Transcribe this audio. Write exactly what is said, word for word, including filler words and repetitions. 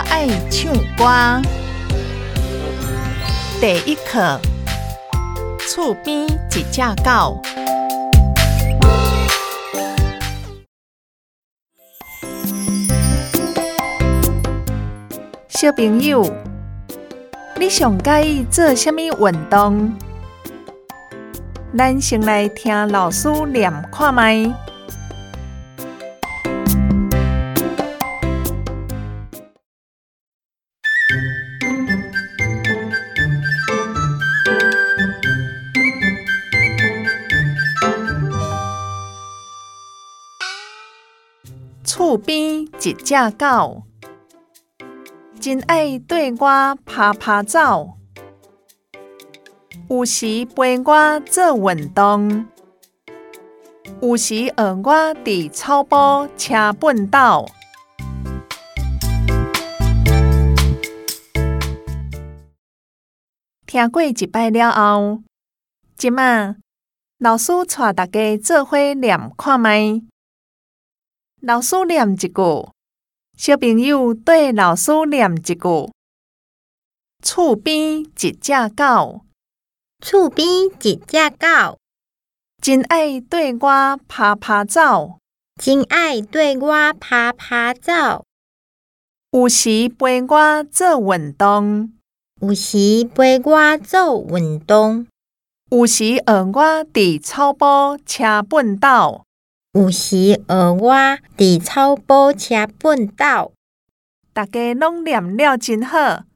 爱唱歌。第一课，厝边一只狗。小朋友，你上喜欢做什么运动？咱先来听老师念看卖。厝边一只狗，真爱对我拍拍走，有时陪我做运动，有时学我伫草埔车粪斗。听过一摆了后，即马老师带大家做伙念看卖。老师念一句，小朋友对老师念一句。厝边一只狗， 厝边一只狗， 真爱对我拍拍走， 真爱对我拍拍走， 有时陪我做运动， 有时陪我做运动， 有时学我伫草埔车粪斗。 有时学我伫草埔车粪斗， 大家拢念了真好，